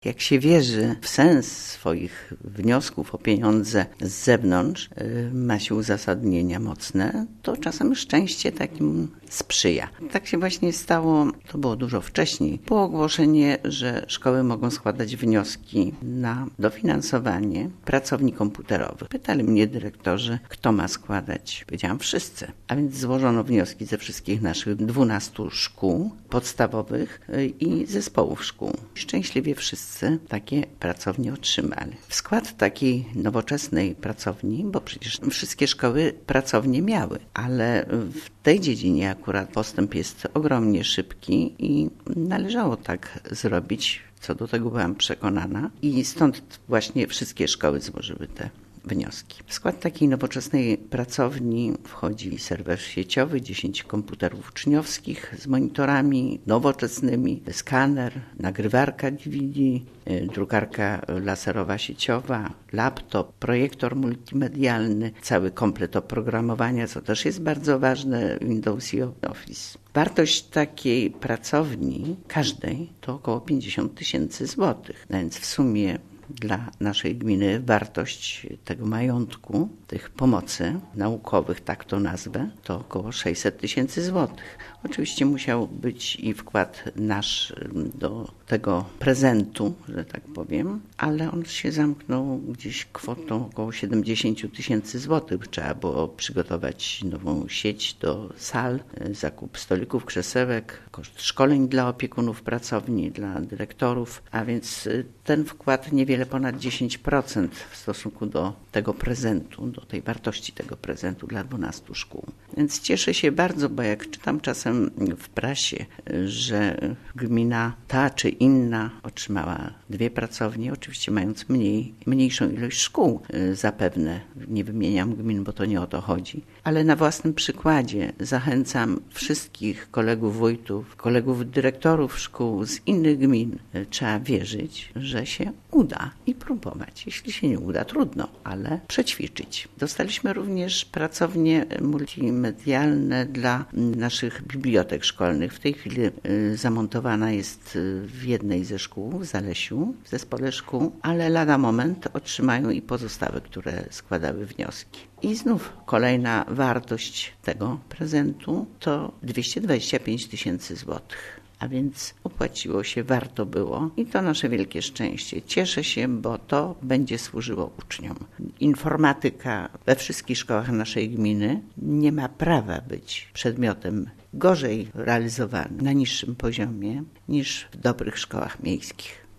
Jak się wierzy w sens swoich wniosków o pieniądze z zewnątrz, ma się uzasadnienia mocne, to czasem szczęście takim sprzyja. Tak się właśnie stało, to było dużo wcześniej. Było ogłoszenie, że szkoły mogą składać wnioski na dofinansowanie pracowni komputerowych. Pytali mnie dyrektorzy, kto ma składać. Powiedziałam wszyscy. A więc złożono wnioski ze wszystkich naszych 12 szkół podstawowych i zespołów szkół. Szczęśliwie wszyscy takie pracownie otrzymali. W skład takiej nowoczesnej pracowni, bo przecież wszystkie szkoły pracownie miały, ale w tej dziedzinie akurat postęp jest ogromnie szybki i należało tak zrobić. Co do tego byłam przekonana i stąd właśnie wszystkie szkoły złożyły te wnioski. W skład takiej nowoczesnej pracowni wchodzi serwer sieciowy, 10 komputerów uczniowskich z monitorami nowoczesnymi, skaner, nagrywarka DVD, drukarka laserowa sieciowa, laptop, projektor multimedialny, cały komplet oprogramowania, co też jest bardzo ważne, Windows i Office. Wartość takiej pracowni, każdej, to około 50 000 złotych, więc w sumie dla naszej gminy wartość tego majątku, tych pomocy naukowych, tak to nazwę, to około 600 000 złotych. Oczywiście musiał być i wkład nasz do tego prezentu, że tak powiem, ale on się zamknął gdzieś kwotą około 70 000 złotych. Trzeba było przygotować nową sieć do sal, zakup stolików, krzesełek, koszt szkoleń dla opiekunów pracowni, dla dyrektorów, a więc ten wkład niewiele ponad 10% w stosunku do tego prezentu, do tej wartości tego prezentu dla 12 szkół. Więc cieszę się bardzo, bo jak czytam czasem w prasie, że gmina ta czy inna otrzymała 2 pracownie, oczywiście mając mniejszą ilość szkół zapewne, nie wymieniam gmin, bo to nie o to chodzi, ale na własnym przykładzie zachęcam wszystkich kolegów wójtów, kolegów dyrektorów szkół z innych gmin. Trzeba wierzyć, że się uda i próbować. Jeśli się nie uda, trudno, ale przećwiczyć. Dostaliśmy również pracownie multimedialne dla naszych bibliotek szkolnych. W tej chwili zamontowana jest w jednej ze szkół, w Zalesiu, w zespole szkół, ale lada moment otrzymają i pozostałe, które składały wnioski. I znów kolejna wartość tego prezentu to 225 000 złotych. A więc opłaciło się, warto było i to nasze wielkie szczęście. Cieszę się, bo to będzie służyło uczniom. Informatyka we wszystkich szkołach naszej gminy nie ma prawa być przedmiotem gorzej realizowanym na niższym poziomie niż w dobrych szkołach miejskich.